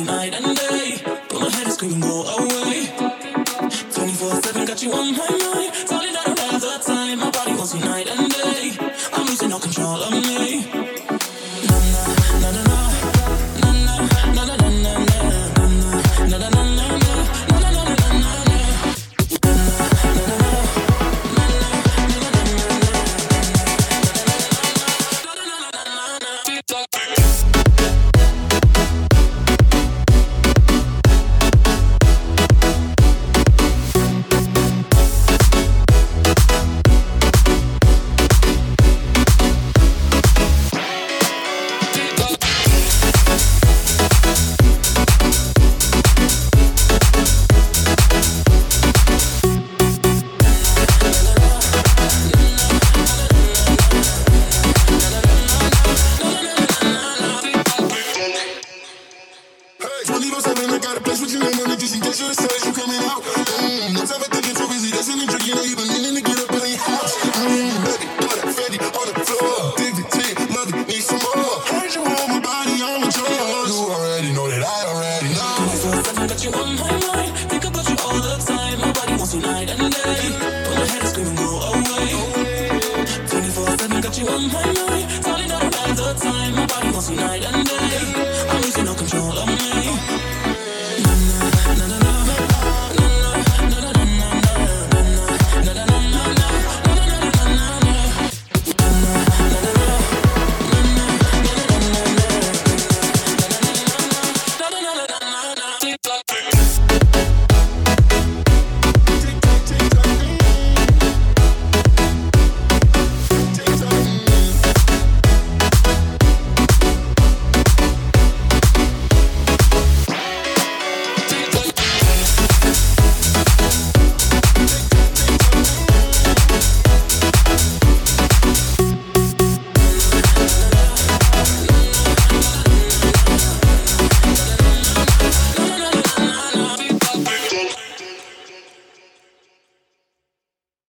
you night and day. But my head is screaming, go away. 24/7 got you on my mind. Falling out of the time. My body wants you night and day. I'm losing all control of me.